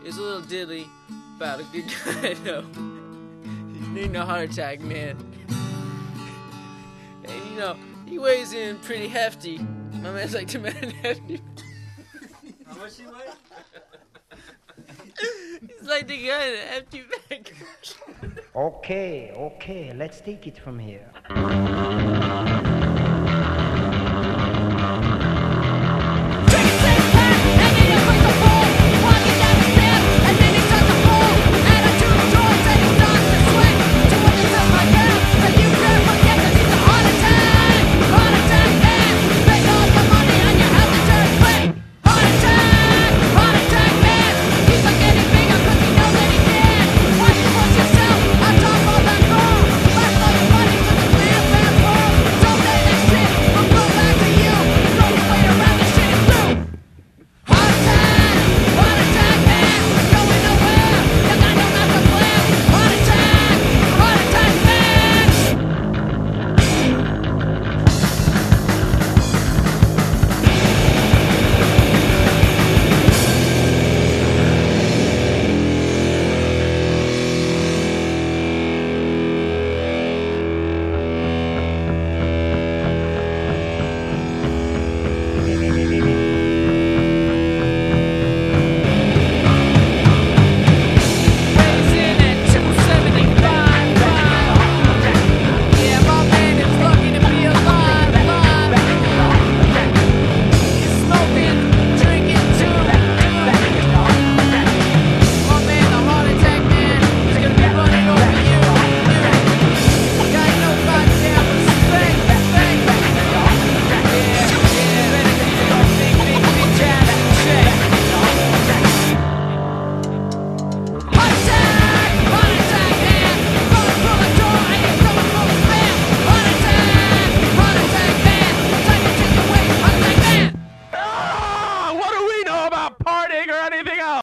is a little diddly about a good guy, though. He's needing a heart attack, man. And, you know, he weighs in pretty hefty. My man's like 2 men hefty. How much he weigh? He's like the guy in a hefty bag. Okay, let's take it from here.